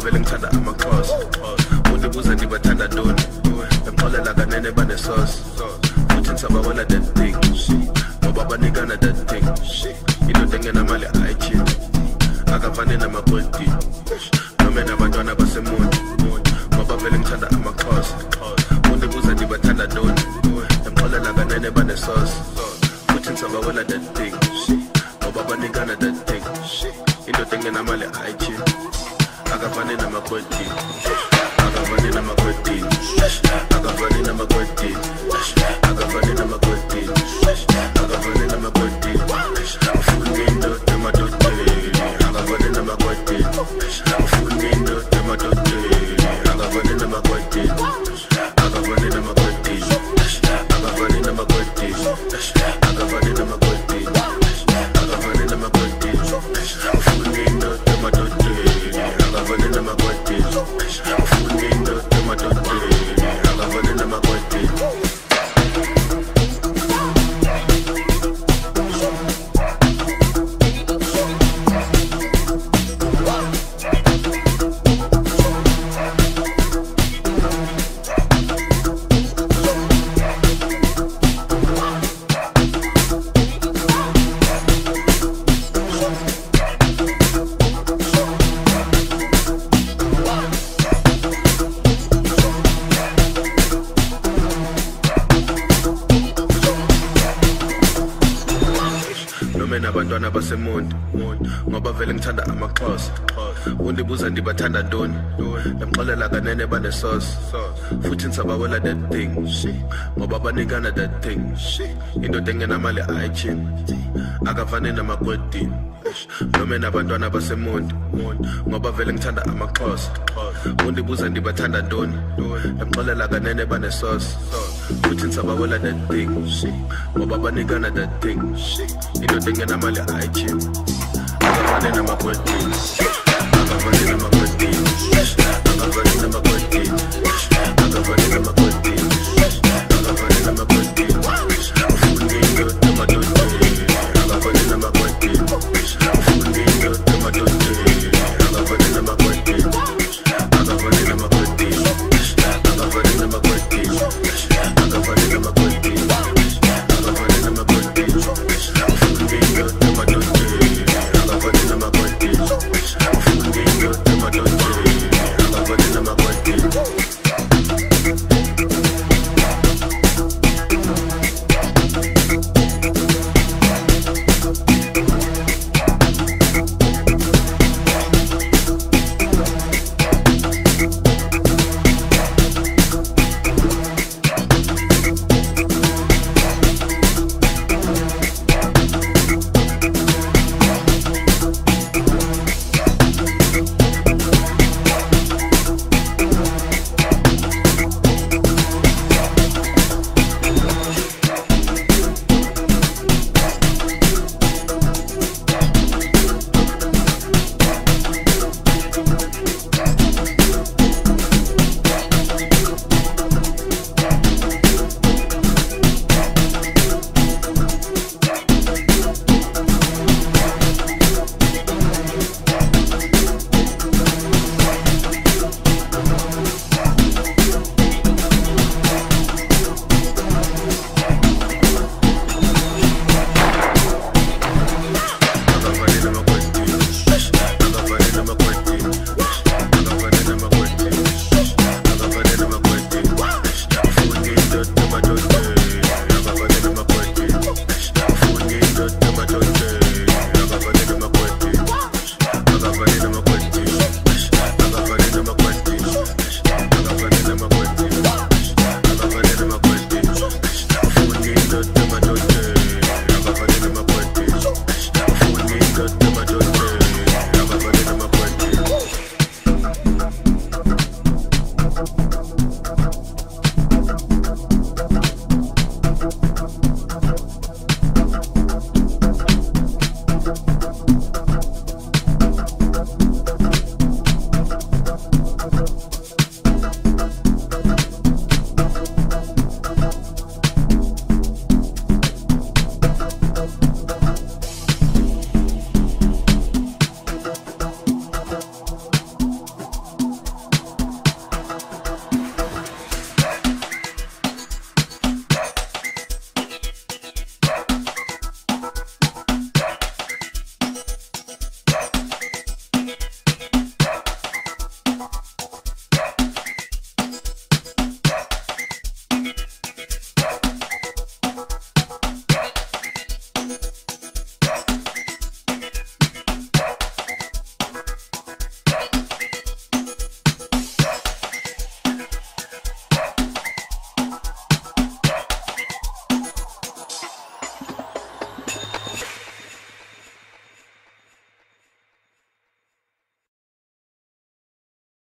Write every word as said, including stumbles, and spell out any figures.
vele ngithanda ama-close undibuza ndibathanda ntoni emxolela kanene banesosi futhi nisabawela that thing ngoba banikana that thing indoda engenamali ayitshini akafani namagoldi nome nabantwana basemuntu ngoba vele ngithanda ama-close undibuza ndibathanda ntoni emxolela kanene banesosi futhi nisabawela that thing ngoba banikana that thing indoda engenamali ayitshini akafani namagoldi akafani namagoldi akafani namagoldi akafani namagoldi akafani namagoldi ufuna indoda emadodeni akafani namagoldi ufuna indoda emadodeni akafani namagoldi akafani namagoldi akafani namagoldi akafani namagoldi akafani namagoldi ufuna indoda emadodeni akafani namagoldi ufuna indoda emadodeni akafani namagoldi. Nabantwana basemuntu ngoba vele ngithanda ama-close undibuza ndibathanda ntoni emxolela kanene banesosi futhi nisabawela that thing ngoba banikana that thing indoda engenamali ayitshini akafani namagoldi nome nabantwana basemuntu ngoba vele ngithanda ama-close undibuza ndibathanda ntoni emxolela kanene banesosi futhi nisabawela that thing ngoba banikana that thing indoda engenamali ayitshini akafani namagoldi akafani namagoldi akafani namagoldi akafani namagoldi akafani namagoldi ufuna indoda emadodeni akafani namagoldi ufuna indoda emadodeni akafani namagoldi akafani namagoldi akafani namagoldi akafani namagoldi akafani namagoldi ufuna indoda emadodeni akafani namagoldi ufuna indoda emadodeni